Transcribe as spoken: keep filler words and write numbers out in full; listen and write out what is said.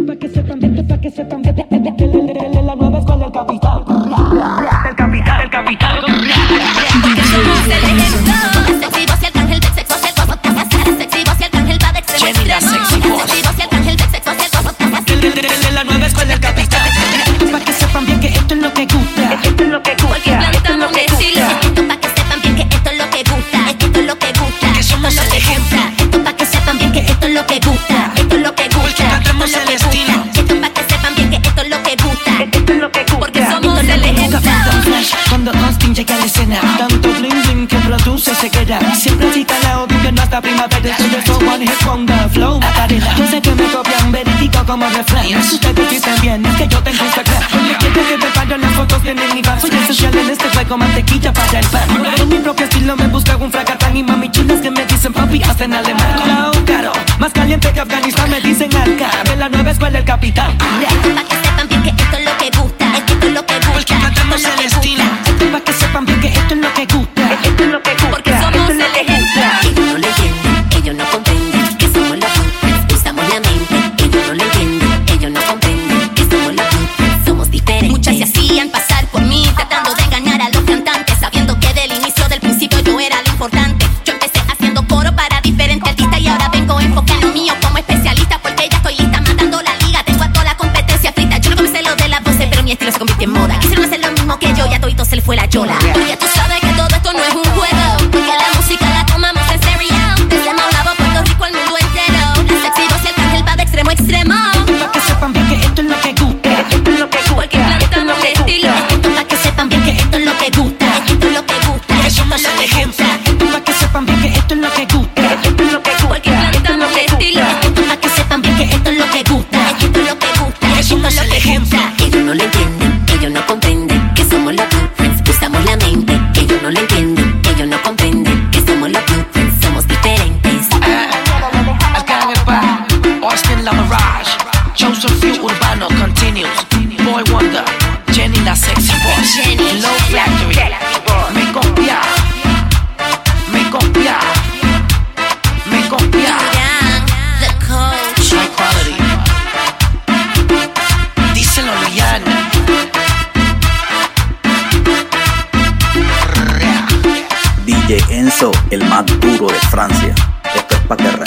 pa' que sepan, esto pa' que sepan, la nueva escuela del capital. El capital, el capital. Porque somos el ejemplo. Sexy voz y arcángel del sexo, el gozo te hace. Sexy voz y arcángel va de extremo a extremo. Sexy voz y arcángel del sexo, el gozo te hace. La nueva escuela del capital. Pa' que sepan bien que esto es lo que gusta. Esto es lo que gusta. Porque plantamos un estilo. Esto pa' que sepan bien que esto es lo que gusta. Esto es lo que gusta. Que somos el ejemplo. Esto pa' que sepan bien que esto es lo que gusta. Esto es lo que gusta. Porque plantamos el estilo. Esto pa' que sepan bien que esto es lo que gusta. Esto es lo que gusta. Porque somos el ejemplo. Cuando Austin llega a la escena, tanto bling bling que produce se queda. Siempre cita la odio que no hasta primavera. Soy de so one hit wonder, flow Macarena. Yo sé que me copian verídico como refrán. Ustedes dicen bien, es que yo tengo Instagram. Oye, quiero que te paguen las fotos de mi fan. Soy esencial en este juego, mantequilla para el pan. En mi propio estilo me busca un fracatán. Y mami chulas que me dicen papi, hasta en alemán. Claro, caro, más caliente que Afganistán me dicen Alca. De la nueva escuela el capitán. Esto pa' que sepan bien que esto es lo que gusta. Esto es lo que gusta. Porque cantamos el estilo. Pa' que sepan bien que esto es lo que gusta. Esto es lo que gusta. Porque somos el ejemplo. Ellos no lo entienden, ellos no comprenden que somos los hoopers, usamos la mente. Ellos no lo entienden, ellos no comprenden que somos los hoopers, somos diferentes. Muchas se hacían pasar por mí, tratando de engañar a los cantantes, sabiendo que del inicio del principio yo era lo importante. Yo empecé haciendo coro para diferentes artistas y ahora vengo enfocando lo mío como especialista, porque ya estoy lista matando la liga. Tengo a toda la competencia frita. Yo no comencé lo de las voces, pero mi estilo se convirtió en moda. Quisieron hacer lo mismo que yo y a todito se le fue la yola. Porque tú sabes que todo esto no es un juego, porque la música la tomamos en serio. Desde Maunabo, Puerto Rico, al mundo entero. La sexy voz y arcángel va de extremo a extremo. Pa' que sepan bien que esto es lo que gusta. Esto es lo que gusta. Porque plantamos el estilo. Esto pa' que sepan bien que esto es lo que gusta. Esto es lo que gusta. Que somos el ejemplo. Esto pa' que sepan bien que esto es lo que gusta. Esto es lo que gusta. Porque plantamos el estilo. Esto pa' que sepan bien que esto es lo que gusta. Esto es lo que gusta. Que somos el ejemplo. Ellos no lo entienden, ellos no comprenden que somos los hoopers, usamos la mente. Ellos no lo entienden, ellos no comprenden que somos los hoopers, somos diferentes. Arcángel Pa, Austin La Mirage, Joseph Few Urbano continues, Boy Wonder, Jenny la sexy boss, Jenny. Low Factory, me copia, me copia, me copia, The coach. high quality, díselo Rihanna. D J Enzo, el más duro de Francia. Esto es pa' que